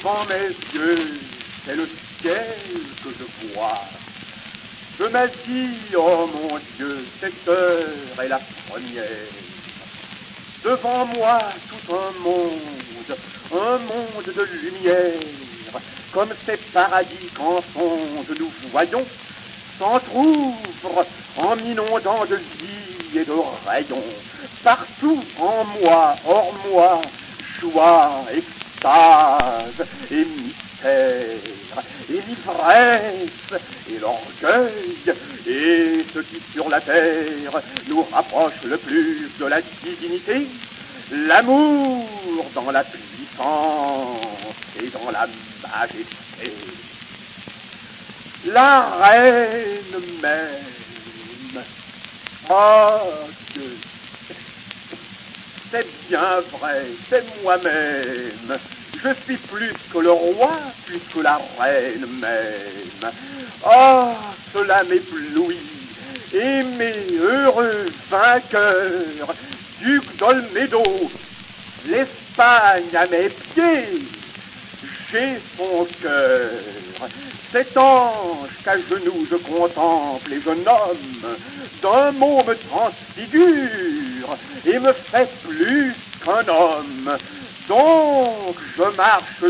Devant mes yeux, c'est le ciel que je vois. Je m'assis, oh mon Dieu, cette heure est la première. Devant moi, tout un monde de lumière, comme ces paradis qu'en songe nous voyons, s'entr'ouvre en m'inondant de vie et de rayons. Partout en moi, hors moi, joie, extase et mystère, et l'ivresse, et l'orgueil, et ce qui sur la terre nous rapproche le plus de la divinité, l'amour dans la puissance et dans la majesté. La reine même, oh Dieu, c'est bien vrai, c'est moi-même. Je suis plus que le roi, plus que la reine même. Oh, cela m'éblouit. Aimé, heureux, vainqueur, duc d'Olmedo, l'Espagne à mes pieds. J'ai son cœur, cet ange qu'à genoux je contemple et je nomme, d'un mot me transfigure et me fait plus qu'un homme. Donc je marche